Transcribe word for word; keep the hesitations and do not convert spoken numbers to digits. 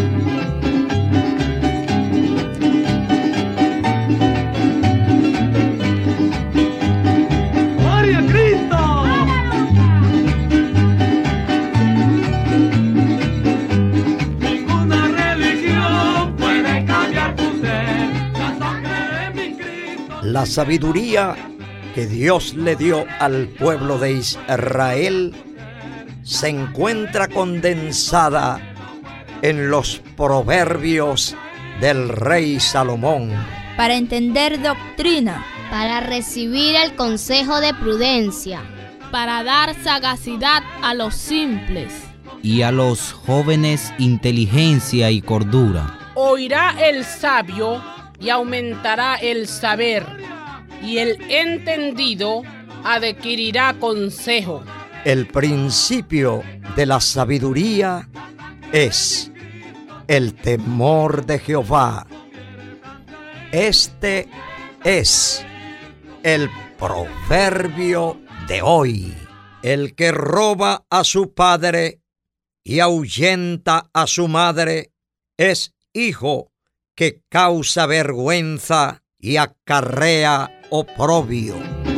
La sabiduría que Dios le dio al pueblo de Israel se encuentra condensada en los proverbios del rey Salomón. Para entender doctrina, para recibir el consejo de prudencia, para dar sagacidad a los simples, y a los jóvenes inteligencia y cordura. Oirá el sabio y aumentará el saber, y el entendido adquirirá consejo. El principio de la sabiduría es el temor de Jehová. Este es el proverbio de hoy. El que roba a su padre y ahuyenta a su madre es hijo que causa vergüenza y acarrea oprobio.